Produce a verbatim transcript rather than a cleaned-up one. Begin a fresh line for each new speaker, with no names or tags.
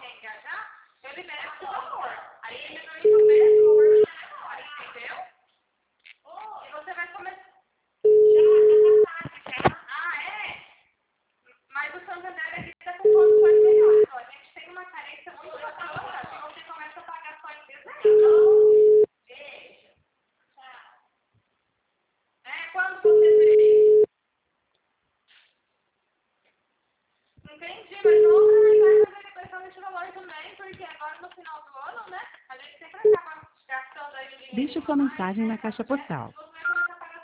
quer engajar, eu libero esse valor. Aí ele me o mesmo valor na hora, entendeu? E você vai começar. Ah, é? Mas o Santander aqui está com condições melhores. Ó, a gente tem uma carência muito bacana que você começa a pagar só em dezembro. Beijo. Tchau. É, quando você vê? Entendi, mas não outra mensagem vai depois nesse valor também, porque agora no final do ano, né, a gente sempre acaba gastando aí o dinheiro.
Deixe sua mensagem na caixa postal.